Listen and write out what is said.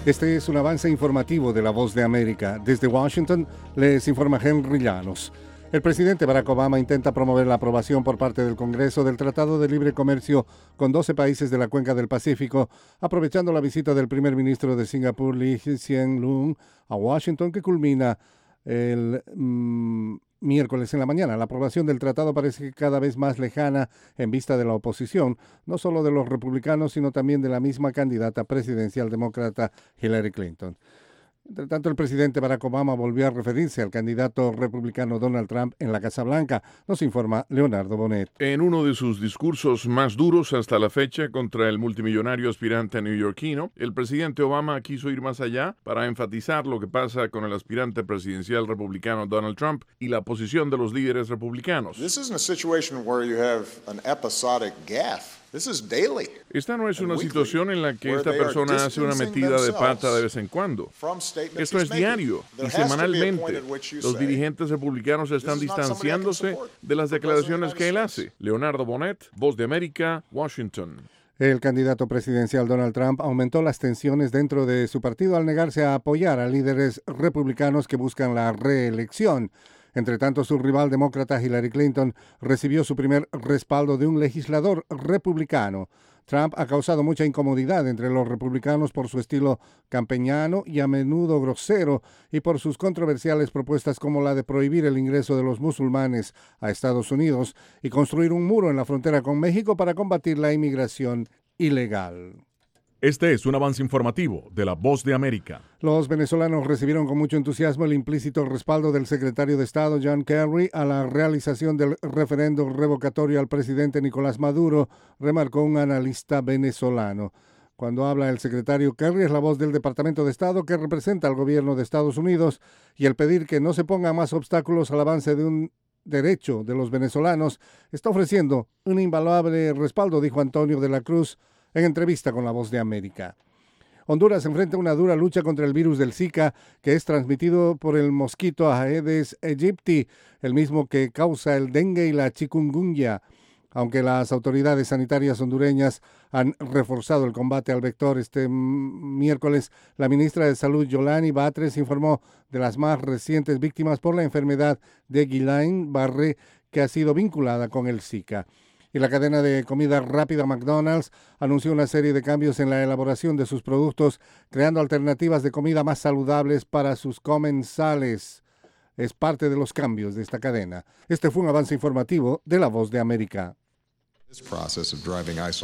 Este es un avance informativo de La Voz de América. Desde Washington les informa Henry Llanos. El presidente Barack Obama intenta promover la aprobación por parte del Congreso del Tratado de Libre Comercio con 12 países de la cuenca del Pacífico, aprovechando la visita del primer ministro de Singapur, Lee Hsien Loong, a Washington, que culmina el miércoles en la mañana. La aprobación del tratado parece cada vez más lejana en vista de la oposición, no solo de los republicanos, sino también de la misma candidata presidencial demócrata Hillary Clinton. Entre tanto, el presidente Barack Obama volvió a referirse al candidato republicano Donald Trump en la Casa Blanca. Nos informa Leonardo Bonet. En uno de sus discursos más duros hasta la fecha contra el multimillonario aspirante neoyorquino, el presidente Obama quiso ir más allá para enfatizar lo que pasa con el aspirante presidencial republicano Donald Trump y la posición de los líderes republicanos. This isn't a situation where you have an episodic gaffe. This is daily. Esta no es una situación en la que esta persona hace una metida de pata de vez en cuando. Esto es diario y semanalmente. Los dirigentes republicanos están distanciándose de las declaraciones que él hace. Leonardo Bonet, Voz de América, Washington. El candidato presidencial Donald Trump aumentó las tensiones dentro de su partido al negarse a apoyar a líderes republicanos que buscan la reelección. Entre tanto, su rival demócrata Hillary Clinton recibió su primer respaldo de un legislador republicano. Trump ha causado mucha incomodidad entre los republicanos por su estilo campañano y a menudo grosero y por sus controversiales propuestas como la de prohibir el ingreso de los musulmanes a Estados Unidos y construir un muro en la frontera con México para combatir la inmigración ilegal. Este es un avance informativo de La Voz de América. Los venezolanos recibieron con mucho entusiasmo el implícito respaldo del secretario de Estado John Kerry a la realización del referendo revocatorio al presidente Nicolás Maduro, remarcó un analista venezolano. Cuando habla el secretario, Kerry es la voz del Departamento de Estado que representa al gobierno de Estados Unidos, y el pedir que no se pongan más obstáculos al avance de un derecho de los venezolanos está ofreciendo un invaluable respaldo, dijo Antonio de la Cruz en entrevista con La Voz de América. Honduras enfrenta una dura lucha contra el virus del Zika, que es transmitido por el mosquito Aedes aegypti, el mismo que causa el dengue y la chikungunya. Aunque las autoridades sanitarias hondureñas han reforzado el combate al vector este miércoles, la ministra de Salud, Yolani Batres, informó de las más recientes víctimas por la enfermedad de Guillain-Barré, que ha sido vinculada con el Zika. Y la cadena de comida rápida McDonald's anunció una serie de cambios en la elaboración de sus productos, creando alternativas de comida más saludables para sus comensales. Es parte de los cambios de esta cadena. Este fue un avance informativo de La Voz de América.